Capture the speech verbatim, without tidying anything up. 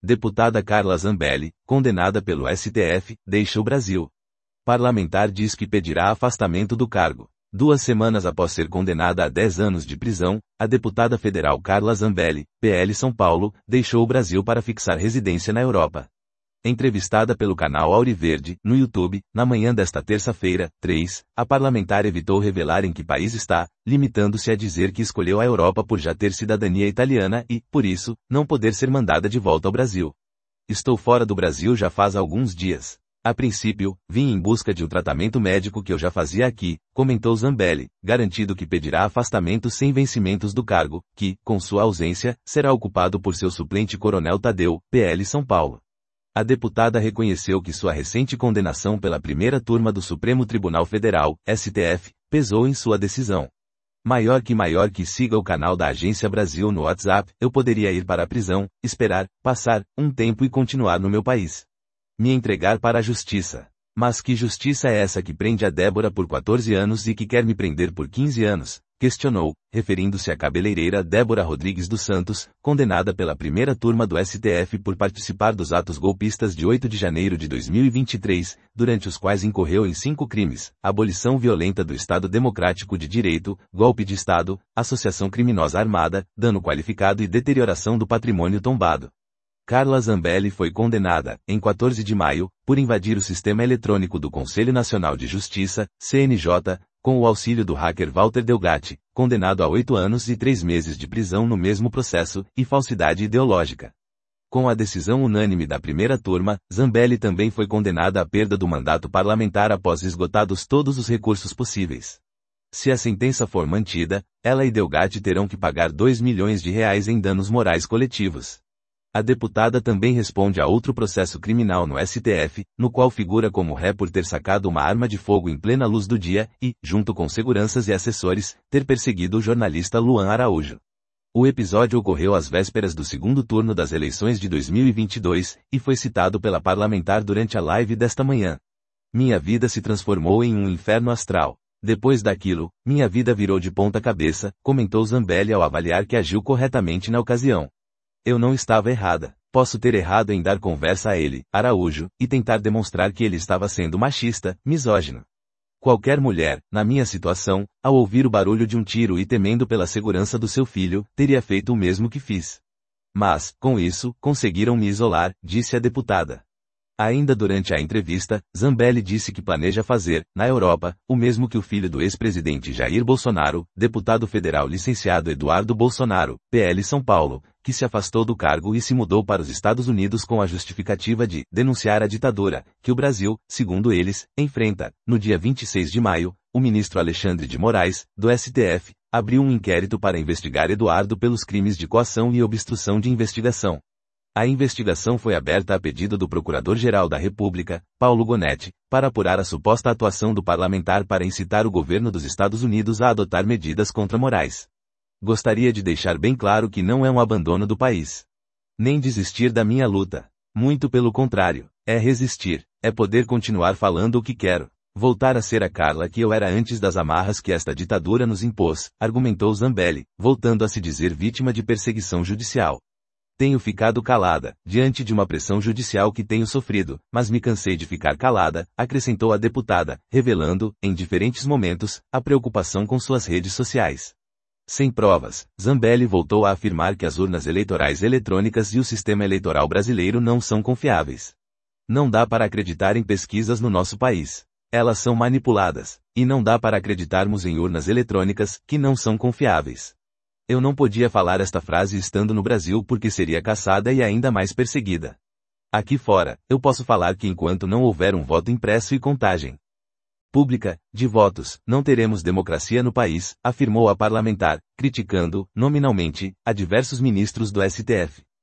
Deputada Carla Zambelli, condenada pelo S T F, deixa o Brasil. Parlamentar diz que pedirá afastamento do cargo. Duas semanas após ser condenada a dez anos de prisão, a deputada federal Carla Zambelli, P L São Paulo, deixou o Brasil para fixar residência na Europa. Entrevistada pelo canal Auriverde, no YouTube, na manhã desta terça-feira, três, a parlamentar evitou revelar em que país está, limitando-se a dizer que escolheu a Europa por já ter cidadania italiana e, por isso, não poder ser mandada de volta ao Brasil. Estou fora do Brasil já faz alguns dias. A princípio, vim em busca de um tratamento médico que eu já fazia aqui, comentou Zambelli, garantindo que pedirá afastamento sem vencimentos do cargo, que, com sua ausência, será ocupado por seu suplente Coronel Tadeu, P L São Paulo. A deputada reconheceu que sua recente condenação pela primeira turma do Supremo Tribunal Federal, S T F, pesou em sua decisão. Maior que maior que siga o canal da Agência Brasil no WhatsApp, eu poderia ir para a prisão, esperar, passar, um tempo e continuar no meu país. Me entregar para a justiça. Mas que justiça é essa que prende a Débora por quatorze anos e que quer me prender por quinze anos? Questionou, referindo-se à cabeleireira Débora Rodrigues dos Santos, condenada pela primeira turma do S T F por participar dos atos golpistas de oito de janeiro de dois mil e vinte e três, durante os quais incorreu em cinco crimes: abolição violenta do Estado Democrático de Direito, golpe de Estado, associação criminosa armada, dano qualificado e deterioração do patrimônio tombado. Carla Zambelli foi condenada, em quatorze de maio, por invadir o sistema eletrônico do Conselho Nacional de Justiça, C N J, com o auxílio do hacker Walter Delgatti, condenado a oito anos e três meses de prisão no mesmo processo, e falsidade ideológica. Com a decisão unânime da primeira turma, Zambelli também foi condenada à perda do mandato parlamentar após esgotados todos os recursos possíveis. Se a sentença for mantida, ela e Delgatti terão que pagar dois milhões de reais em danos morais coletivos. A deputada também responde a outro processo criminal no S T F, no qual figura como ré por ter sacado uma arma de fogo em plena luz do dia e, junto com seguranças e assessores, ter perseguido o jornalista Luan Araújo. O episódio ocorreu às vésperas do segundo turno das eleições de dois mil e vinte e dois, e foi citado pela parlamentar durante a live desta manhã. Minha vida se transformou em um inferno astral. Depois daquilo, minha vida virou de ponta cabeça, comentou Zambelli ao avaliar que agiu corretamente na ocasião. Eu não estava errada. Posso ter errado em dar conversa a ele, Araújo, e tentar demonstrar que ele estava sendo machista, misógino. Qualquer mulher, na minha situação, ao ouvir o barulho de um tiro e temendo pela segurança do seu filho, teria feito o mesmo que fiz. Mas, com isso, conseguiram me isolar, disse a deputada. Ainda durante a entrevista, Zambelli disse que planeja fazer, na Europa, o mesmo que o filho do ex-presidente Jair Bolsonaro, deputado federal licenciado Eduardo Bolsonaro, P L São Paulo, que se afastou do cargo e se mudou para os Estados Unidos com a justificativa de denunciar a ditadura, que o Brasil, segundo eles, enfrenta. No dia vinte e seis de maio, o ministro Alexandre de Moraes, do S T F, abriu um inquérito para investigar Eduardo pelos crimes de coação e obstrução de investigação. A investigação foi aberta a pedido do Procurador-Geral da República, Paulo Gonetti, para apurar a suposta atuação do parlamentar para incitar o governo dos Estados Unidos a adotar medidas contra Moraes. Gostaria de deixar bem claro que não é um abandono do país. Nem desistir da minha luta. Muito pelo contrário, é resistir, é poder continuar falando o que quero. Voltar a ser a Carla que eu era antes das amarras que esta ditadura nos impôs, argumentou Zambelli, voltando a se dizer vítima de perseguição judicial. Tenho ficado calada, diante de uma pressão judicial que tenho sofrido, mas me cansei de ficar calada, acrescentou a deputada, revelando, em diferentes momentos, a preocupação com suas redes sociais. Sem provas, Zambelli voltou a afirmar que as urnas eleitorais eletrônicas e o sistema eleitoral brasileiro não são confiáveis. Não dá para acreditar em pesquisas no nosso país. Elas são manipuladas, e não dá para acreditarmos em urnas eletrônicas, que não são confiáveis. Eu não podia falar esta frase estando no Brasil porque seria caçada e ainda mais perseguida. Aqui fora, eu posso falar que enquanto não houver um voto impresso e contagem pública de votos, não teremos democracia no país, afirmou a parlamentar, criticando, nominalmente, a diversos ministros do S T F.